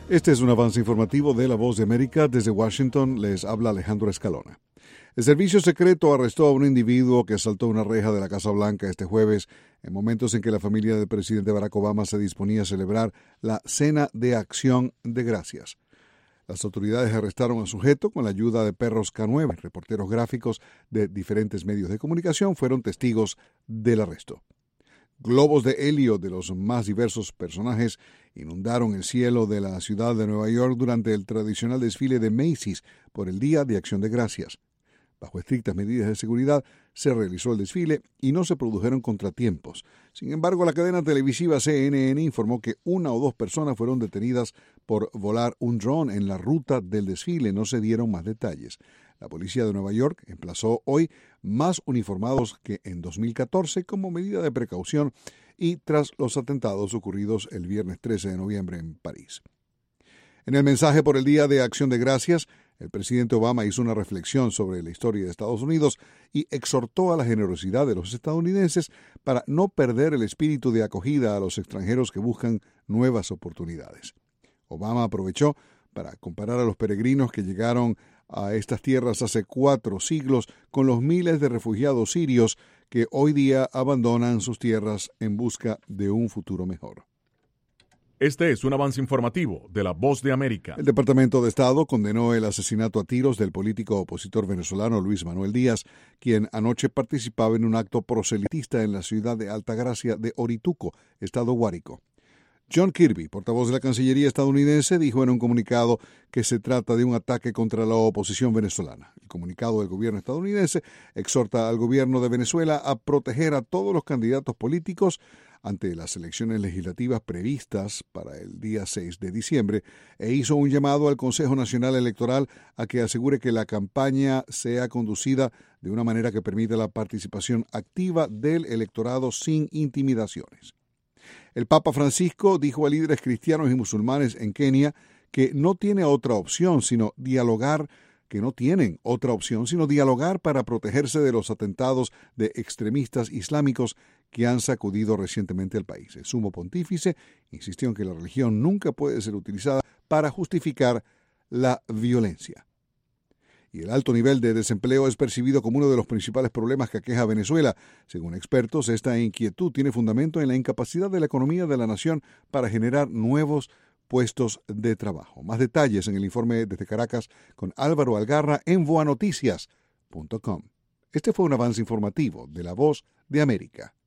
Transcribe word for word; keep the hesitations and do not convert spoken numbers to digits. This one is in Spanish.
Este es un avance informativo de La Voz de América. Desde Washington les habla Alejandro Escalona. El servicio secreto arrestó a un individuo que saltó una reja de la Casa Blanca este jueves en momentos en que la familia del presidente Barack Obama se disponía a celebrar la Cena de Acción de Gracias. Las autoridades arrestaron al sujeto con la ayuda de perros K nueve. Reporteros gráficos de diferentes medios de comunicación fueron testigos del arresto. Globos de helio de los más diversos personajes inundaron el cielo de la ciudad de Nueva York durante el tradicional desfile de Macy's por el Día de Acción de Gracias. Bajo estrictas medidas de seguridad se realizó el desfile y no se produjeron contratiempos. Sin embargo, la cadena televisiva C N N informó que una o dos personas fueron detenidas por volar un dron en la ruta del desfile. No se dieron más detalles. La policía de Nueva York emplazó hoy más uniformados que en dos mil catorce como medida de precaución y tras los atentados ocurridos el viernes trece de noviembre en París. En el mensaje por el Día de Acción de Gracias, el presidente Obama hizo una reflexión sobre la historia de Estados Unidos y exhortó a la generosidad de los estadounidenses para no perder el espíritu de acogida a los extranjeros que buscan nuevas oportunidades. Obama aprovechó para comparar a los peregrinos que llegaron a estas tierras hace cuatro siglos con los miles de refugiados sirios que hoy día abandonan sus tierras en busca de un futuro mejor. Este es un avance informativo de La Voz de América. El Departamento de Estado condenó el asesinato a tiros del político opositor venezolano Luis Manuel Díaz, quien anoche participaba en un acto proselitista en la ciudad de Altagracia de Orituco, estado Guárico. John Kirby, portavoz de la Cancillería estadounidense, dijo en un comunicado que se trata de un ataque contra la oposición venezolana. El comunicado del gobierno estadounidense exhorta al gobierno de Venezuela a proteger a todos los candidatos políticos ante las elecciones legislativas previstas para el día seis de diciembre e hizo un llamado al Consejo Nacional Electoral a que asegure que la campaña sea conducida de una manera que permita la participación activa del electorado sin intimidaciones. El Papa Francisco dijo a líderes cristianos y musulmanes en Kenia que no tiene otra opción sino dialogar, que no tienen otra opción sino dialogar para protegerse de los atentados de extremistas islámicos que han sacudido recientemente al país. El sumo pontífice insistió en que la religión nunca puede ser utilizada para justificar la violencia. Y el alto nivel de desempleo es percibido como uno de los principales problemas que aqueja a Venezuela. Según expertos, esta inquietud tiene fundamento en la incapacidad de la economía de la nación para generar nuevos puestos de trabajo. Más detalles en el informe desde Caracas con Álvaro Algarra en voa noticias punto com. Este fue un avance informativo de La Voz de América.